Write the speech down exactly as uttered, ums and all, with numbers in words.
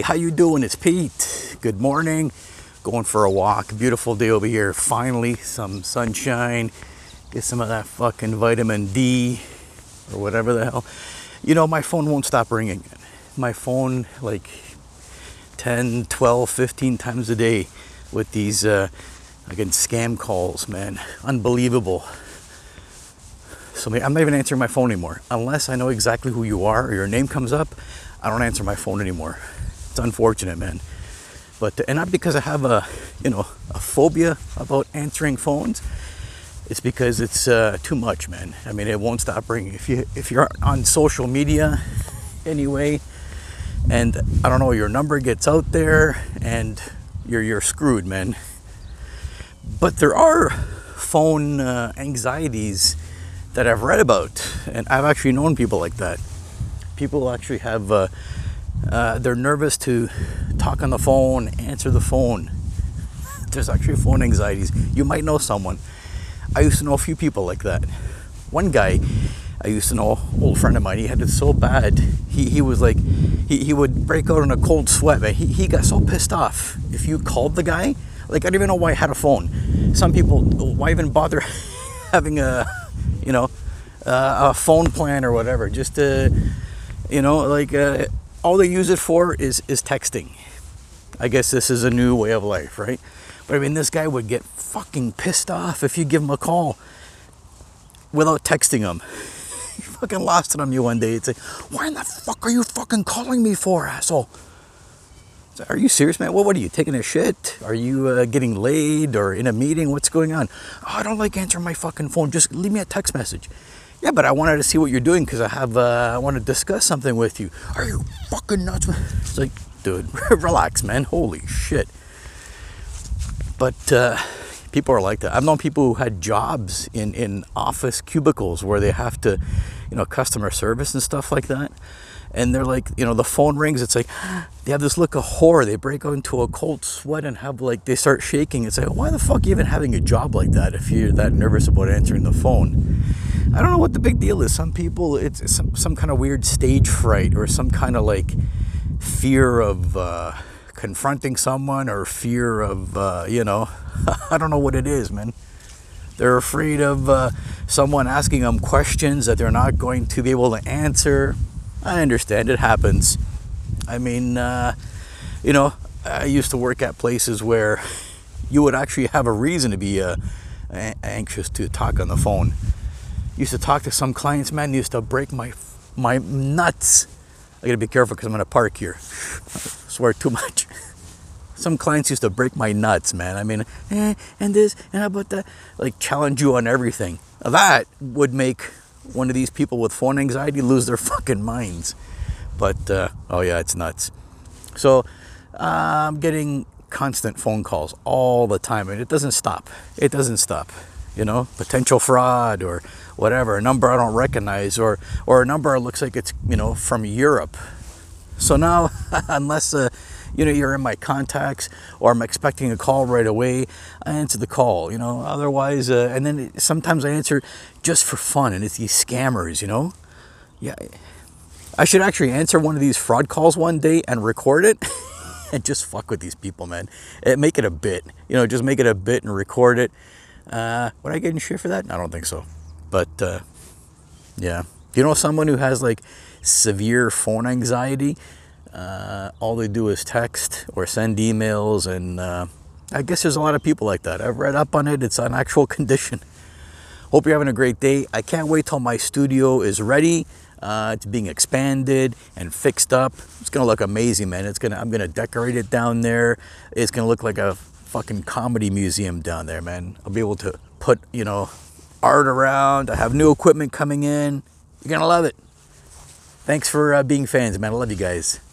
Hey, how you doing? It's Pete. Good morning. Going for a walk. Beautiful day over here. Finally, some sunshine. Get some of that fucking vitamin D or whatever the hell. You know, my phone won't stop ringing. My phone, like ten, twelve, fifteen times a day with these, uh, again, scam calls, man. Unbelievable. So I'm not even answering my phone anymore. Unless I know exactly who you are or your name comes up, I don't answer my phone anymore. It's unfortunate, man. But, and not because I have a, you know, a phobia about answering phones. It's because it's uh, too much, man. I mean, it won't stop ringing. If you, if you're on social media anyway, and I don't know, your number gets out there and you're, you're screwed, man. But there are phone uh, anxieties that I've read about, and I've actually known people like that. People actually have, uh, uh, they're nervous to talk on the phone, answer the phone. There's actually phone anxieties. You might know someone. I used to know a few people like that. One guy I used to know, an old friend of mine, he had it so bad. He, he was like, he, he would break out in a cold sweat, man. He, he got so pissed off. If you called the guy, like, I don't even know why I had a phone. Some people, why even bother having a, you know, uh, a phone plan or whatever? Just to, you know, like, uh, all they use it for is, is texting. I guess this is a new way of life, right? But I mean, this guy would get fucking pissed off if you give him a call without texting him. He fucking lost it on me one day. It's like, why in the fuck are you fucking calling me for, asshole? So, are you serious, man? What, what are you, taking a shit? Are you uh, getting laid or in a meeting? What's going on? Oh, I don't like answering my fucking phone. Just leave me a text message. Yeah, but I wanted to see what you're doing because I have, uh, I want to discuss something with you. Are you fucking nuts, man? It's like, dude, relax, man. Holy shit. But uh, people are like that. I've known people who had jobs in, in office cubicles where they have to, you know, customer service and stuff like that. And they're like, you know, the phone rings. It's like, they have this look of horror. They break out into a cold sweat and have like, they start shaking. It's like, why the fuck are you even having a job like that if you're that nervous about answering the phone? I don't know what the big deal is. Some people, it's some, some kind of weird stage fright or some kind of like fear of uh, confronting someone or fear of, uh, you know, I don't know what it is, man. They're afraid of uh, someone asking them questions that they're not going to be able to answer. I understand, it happens. I mean, uh, you know, I used to work at places where you would actually have a reason to be uh, anxious to talk on the phone. Used to talk to some clients, man, used to break my my nuts. I gotta be careful because I'm in a park here. I swear too much. Some clients used to break my nuts, man. I mean, eh, and this, and how about that? Like, challenge you on everything. That would make one of these people with phone anxiety lose their fucking minds. But, uh, oh yeah, it's nuts. So, uh, I'm getting constant phone calls all the time, and it doesn't stop. It doesn't stop. You know, potential fraud or whatever, a number I don't recognize, or, or a number that looks like it's, you know, from Europe. So now, unless, uh, you know, you're in my contacts or I'm expecting a call right away, I answer the call, you know, otherwise, uh, and then it, sometimes I answer just for fun, and it's these scammers, you know. Yeah, I should actually answer one of these fraud calls one day and record it and just fuck with these people, man. And make it a bit, you know, just make it a bit and record it. Uh, would I get in shit for that? I don't think so. But, uh, yeah. You know someone who has, like, severe phone anxiety? Uh, all they do is text or send emails, and uh, I guess there's a lot of people like that. I've read up on it. It's an actual condition. Hope you're having a great day. I can't wait till my studio is ready. Uh, it's being expanded and fixed up. It's gonna look amazing, man. It's gonna. I'm gonna decorate it down there. It's gonna look like a fucking comedy museum down there, man. I'll be able to put, you know, art around. I have new equipment coming in. You're gonna love it. Thanks for uh, being fans, man. I love you guys.